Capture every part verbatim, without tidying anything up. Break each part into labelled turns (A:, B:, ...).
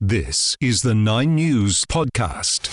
A: This is the Nine News podcast.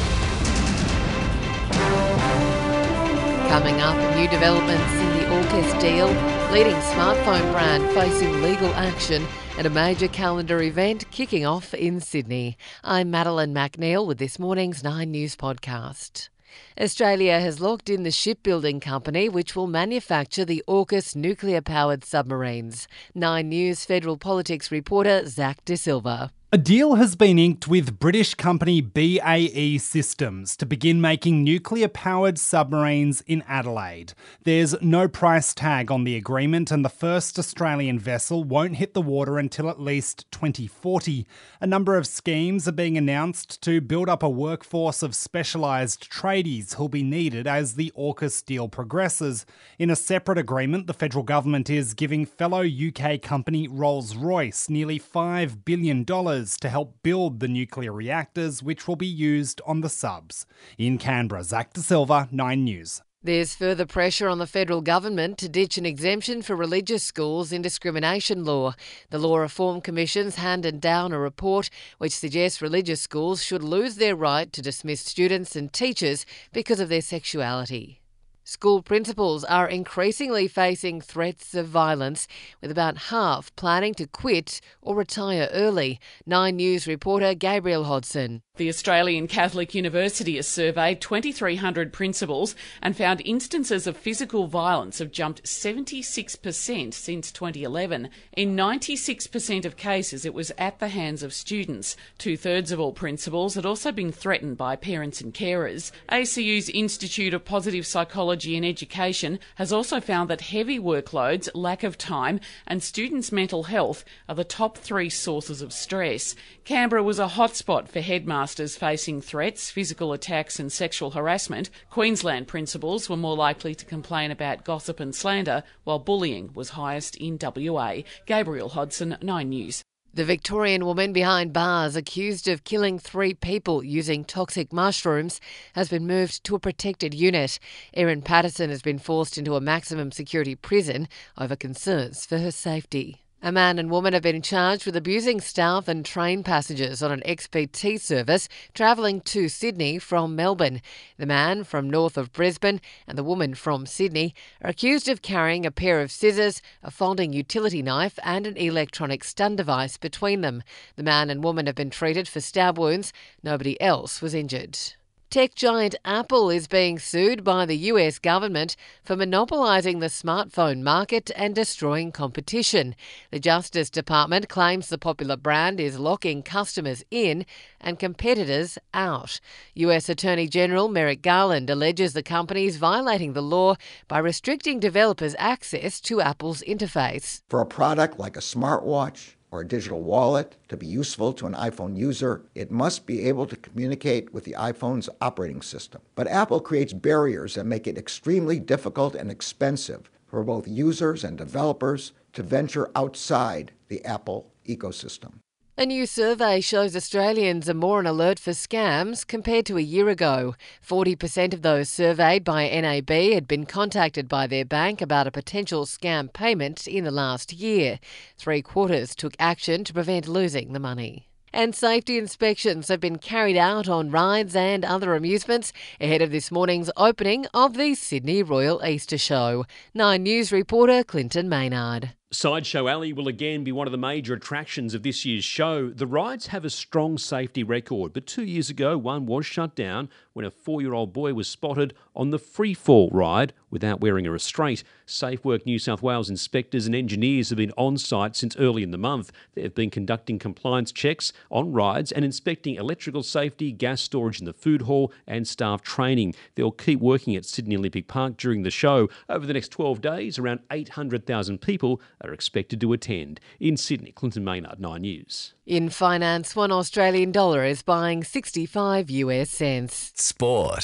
B: Coming up, new developments in the AUKUS deal, leading smartphone brand facing legal action, and a major calendar event kicking off in Sydney. I'm Madeline McNeil with this morning's Nine News podcast. Australia has locked in the shipbuilding company which will manufacture the AUKUS nuclear-powered submarines. Nine News federal politics reporter Zach De Silva.
C: A deal has been inked with British company B A E Systems to begin making nuclear-powered submarines in Adelaide. There's no price tag on the agreement, and the first Australian vessel won't hit the water until at least twenty forty. A number of schemes are being announced to build up a workforce of specialised tradies who'll be needed as the AUKUS deal progresses. In a separate agreement, the federal government is giving fellow U K company Rolls-Royce nearly five billion dollars to help build the nuclear reactors which will be used on the subs. In Canberra, Zach De Silva, Nine News.
B: There's further pressure on the federal government to ditch an exemption for religious schools in discrimination law. The Law Reform Commission's handed down a report which suggests religious schools should lose their right to dismiss students and teachers because of their sexuality. School principals are increasingly facing threats of violence, with about half planning to quit or retire early. Nine News reporter Gabriel Hodson.
D: The Australian Catholic University has surveyed twenty-three hundred principals and found instances of physical violence have jumped seventy-six percent since twenty eleven. In ninety-six percent of cases, it was at the hands of students. Two-thirds of all principals had also been threatened by parents and carers. A C U's Institute of Positive Psychology and Education has also found that heavy workloads, lack of time and students' mental health are the top three sources of stress. Canberra was a hotspot for headmasters facing threats, physical attacks and sexual harassment. Queensland principals were more likely to complain about gossip and slander, while bullying was highest in W A. Gabriel Hodson, Nine News.
B: The Victorian woman behind bars accused of killing three people using toxic mushrooms has been moved to a protected unit. Erin Patterson has been forced into a maximum security prison over concerns for her safety. A man and woman have been charged with abusing staff and train passengers on an X P T service travelling to Sydney from Melbourne. The man from north of Brisbane and the woman from Sydney are accused of carrying a pair of scissors, a folding utility knife and an electronic stun device between them. The man and woman have been treated for stab wounds. Nobody else was injured. Tech giant Apple is being sued by the U S government for monopolising the smartphone market and destroying competition. The Justice Department claims the popular brand is locking customers in and competitors out. U S Attorney General Merrick Garland alleges the company is violating the law by restricting developers' access to Apple's interface.
E: For a product like a smartwatch or a digital wallet to be useful to an iPhone user, it must be able to communicate with the iPhone's operating system. But Apple creates barriers that make it extremely difficult and expensive for both users and developers to venture outside the Apple ecosystem.
B: A new survey shows Australians are more on alert for scams compared to a year ago. forty percent of those surveyed by N A B had been contacted by their bank about a potential scam payment in the last year. Three quarters took action to prevent losing the money. And safety inspections have been carried out on rides and other amusements ahead of this morning's opening of the Sydney Royal Easter Show. Nine News reporter Clinton Maynard.
F: Sideshow Alley will again be one of the major attractions of this year's show. The rides have a strong safety record, but two years ago one was shut down when a four-year-old boy was spotted on the free fall ride without wearing a restraint. SafeWork New South Wales inspectors and engineers have been on site since early in the month. They have been conducting compliance checks on rides and inspecting electrical safety, gas storage in the food hall and staff training. They'll keep working at Sydney Olympic Park during the show. Over the next twelve days, around eight hundred thousand people are expected to attend. In Sydney, Clinton Maynard, Nine News.
B: In finance, one Australian dollar is buying sixty-five U S cents.
A: Sport.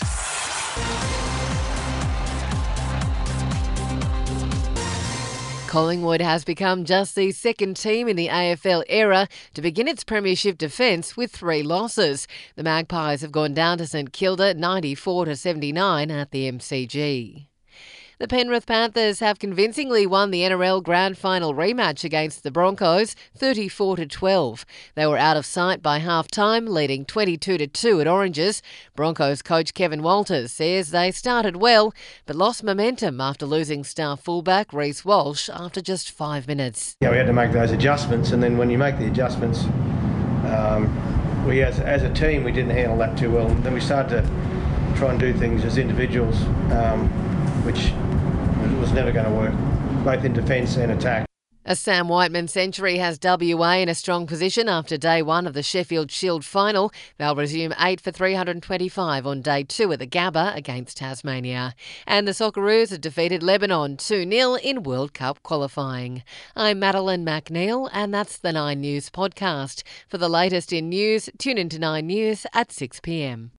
B: Collingwood has become just the second team in the A F L era to begin its premiership defence with three losses. The Magpies have gone down to St Kilda ninety-four to seventy-nine at the M C G. The Penrith Panthers have convincingly won the N R L Grand Final rematch against the Broncos, thirty-four to twelve. They were out of sight by half-time, leading twenty-two to two at Oranges. Broncos coach Kevin Walters says they started well, but lost momentum after losing star fullback Reece Walsh after just five minutes.
G: Yeah, we had to make those adjustments, and then when you make the adjustments, um, we as, as a team, we didn't handle that too well. And then we started to try and do things as individuals, um, which was never going to work, both in defence and attack.
B: A Sam Whiteman century has W A in a strong position after day one of the Sheffield Shield final. They'll resume eight for three hundred twenty-five on day two at the Gabba against Tasmania. And the Socceroos have defeated Lebanon two nil in World Cup qualifying. I'm Madeline McNeil, and that's the Nine News podcast. For the latest in news, tune into Nine News at six p m.